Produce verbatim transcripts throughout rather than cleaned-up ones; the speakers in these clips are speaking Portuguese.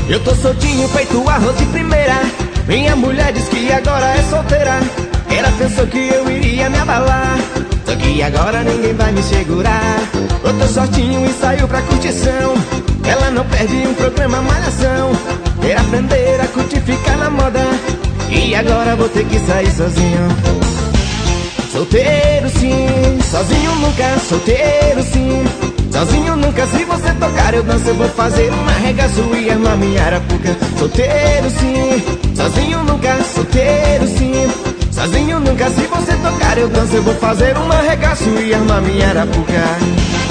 Eu tô soltinho, feito arroz de primeira. Minha mulher diz que agora é solteira. Ela pensou que eu iria me abalar, só que agora ninguém vai me segurar. Eu tô shortinho e saio pra curtição. Ela não perde um programa malhação. Quer aprender a curtir, ficar na moda. E agora vou ter que sair sozinho. Solteiro sim, sozinho nunca. Solteiro sim, sozinho nunca. Se você tocar eu danço, eu vou fazer uma arregaço e armar minha arapuca. Solteiro sim, sozinho nunca. Solteiro sim, sozinho nunca. Se você tocar eu danço, eu vou fazer uma arregaço e armar minha arapuca.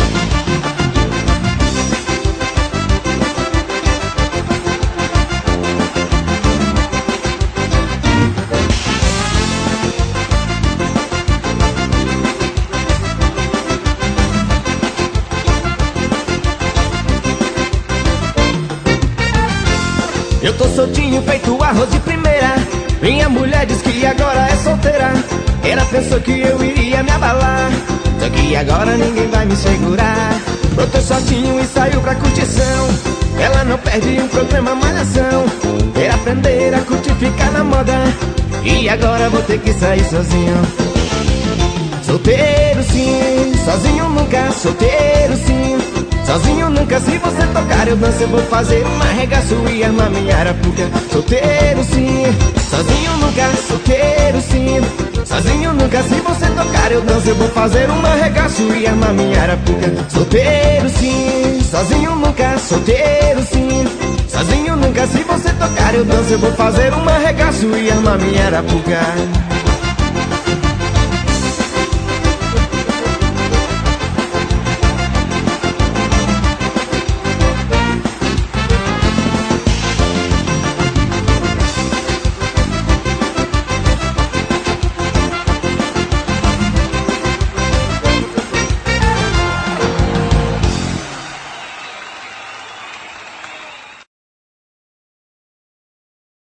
Eu tô soltinho, feito arroz de primeira. Minha mulher diz que agora é solteira. Ela pensou que eu iria me abalar, só que agora ninguém vai me segurar. Eu tô shortinho e saio pra curtição. Ela não perde um programa malhação. Quer aprender a curtir, ficar na moda. E agora vou ter que sair sozinho. Solteiro sim, sozinho nunca. Solteiro sim, sozinho nunca. Se você tocar eu danço, eu vou fazer uma arregaço e armar minha arapuca. Solteiro sim, sozinho nunca. Solteiro sim, sozinho nunca. Se você tocar eu danço, eu vou fazer uma arregaço e armar minha arapuca. Solteiro sim, sozinho nunca. Solteiro sim, sozinho nunca. Se você tocar eu danço, eu vou fazer uma arregaço e armar minha arapuca.